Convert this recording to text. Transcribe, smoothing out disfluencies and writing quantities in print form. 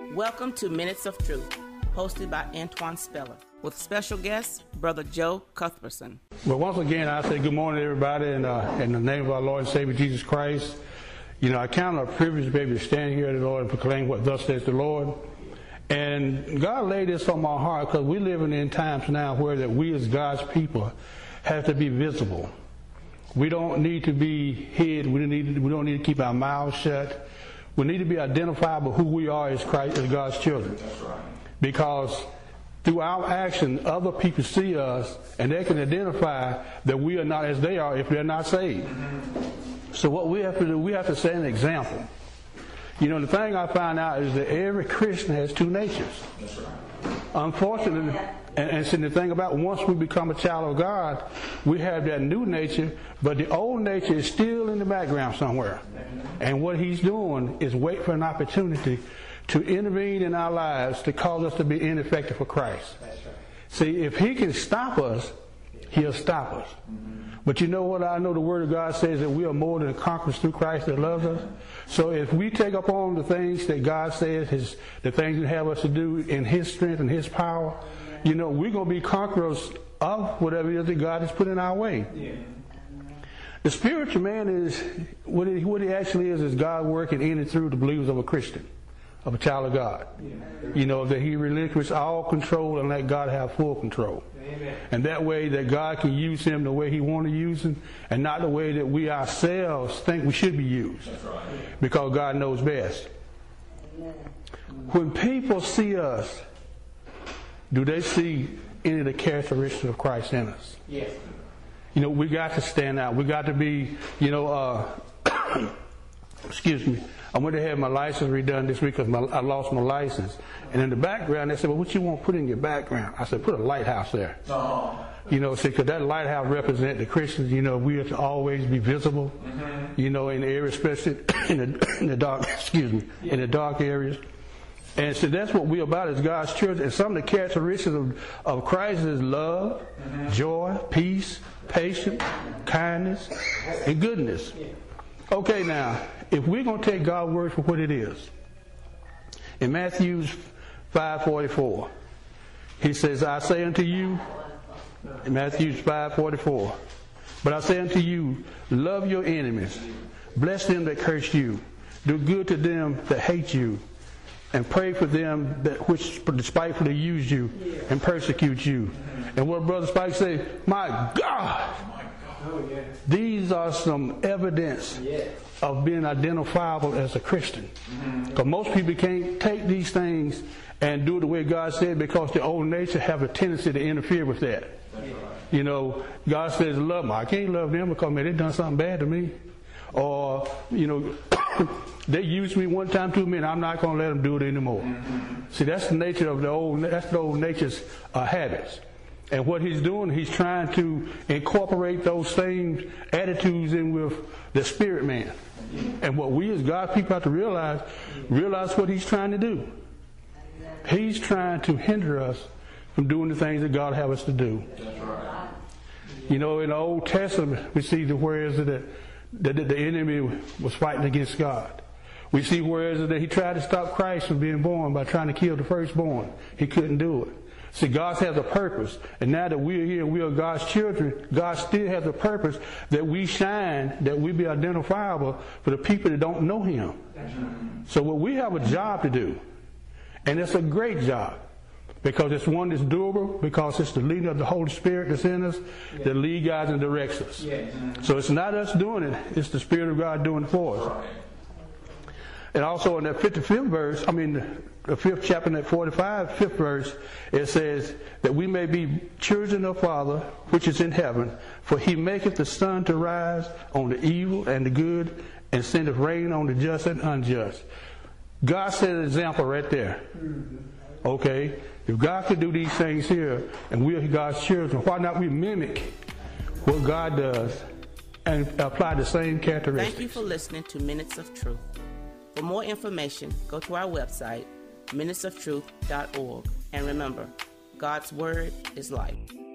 Welcome to Minutes of Truth, hosted by Antoine Speller, with special guest, Brother Joe Cuthbertson. Well, once again, I say good morning, everybody, in the name of our Lord and Savior, Jesus Christ. You know, I count it a privilege to be able to stand here, the Lord, and proclaim what thus says the Lord. And God laid this on my heart because we live in times now where that we as God's people have to be visible. We don't need to be hid. We don't need to keep our mouths shut. We need to be identifiable who we are as Christ, as God's children. That's right. Because through our action, other people see us and they can identify that we are not as they are if they're not saved. Mm-hmm. So what we have to do, we have to set an example. You know, the thing I find out is that every Christian has two natures. That's right. Unfortunately, and see, the thing about once we become a child of God, we have that new nature, but the old nature is still in the background somewhere. And what he's doing is wait for an opportunity to intervene in our lives to cause us to be ineffective for Christ. That's right. See, if he can stop us, he'll stop us. But you know what? I know the Word of God says that we are more than conquerors through Christ that loves us. So if we take up on the things that God says, the things that have us to do in His strength and His power, you know, we're going to be conquerors of whatever it is that God has put in our way. Yeah. The spiritual man is, what he actually is God working in and through the believers of a Christian, of a child of God. Yeah. You know, that he relinquishes all control and let God have full control. Amen. And that way that God can use him the way he wants to use him and not the way that we ourselves think we should be used. That's right. Because God knows best. Amen. When people see us, do they see any of the characteristics of Christ in us? Yes. You know, we got to stand out. We got to be, you know, excuse me. I went to have my license redone this week because I lost my license. And in the background, they said, well, what you want to put in your background? I said, put a lighthouse there. Oh. You know, see, because that lighthouse represents the Christians. You know, we are to always be visible, you know, in the area, especially in the dark, excuse me, in the dark areas. And so that's what we're about as God's children. And some of the characteristics of Christ is love, joy, peace, patience, kindness, and goodness. Okay, now, if we're going to take God's word for what it is, in Matthew 5:44, he says, I say unto you, in Matthew 5:44, but I say unto you, love your enemies, bless them that curse you, do good to them that hate you, and pray for them that which despitefully use you and persecute you. And what Brother Spike say, my God! Oh, yeah. These are some evidence of being identifiable as a Christian. Because most people can't take these things and do it the way God said because their old nature have a tendency to interfere with that. That's right. You know, God says love them. I can't love them because, man, they done something bad to me. Or, you know, they used me one time, 2 minutes. I'm not going to let them do it anymore. See, that's the nature of the old nature's habits. And what he's doing, he's trying to incorporate those same attitudes in with the spirit man. And what we as God's people have to realize what he's trying to do. He's trying to hinder us from doing the things that God has us to do. That's right. You know, in the Old Testament, we see the whereas that the enemy was fighting against God. We see whereas that he tried to stop Christ from being born by trying to kill the firstborn. He couldn't do it. See, God has a purpose. And now that we're here and we are God's children, God still has a purpose that we shine, that we be identifiable for the people that don't know him. So what we have a job to do. And it's a great job. Because it's one that's doable, because it's the leading of the Holy Spirit that's in us that leads, guides, and directs us. So it's not us doing it, it's the Spirit of God doing it for us. And also in that 55th verse, the 5th chapter, in that 45, 5th verse, it says that we may be children of Father, which is in heaven, for he maketh the sun to rise on the evil and the good, and sendeth rain on the just and unjust. God set an example right there. Okay? If God could do these things here, and we are God's children, why not we mimic what God does and apply the same characteristics? Thank you for listening to Minutes of Truth. For more information, go to our website, minutesoftruth.org. And remember, God's Word is life.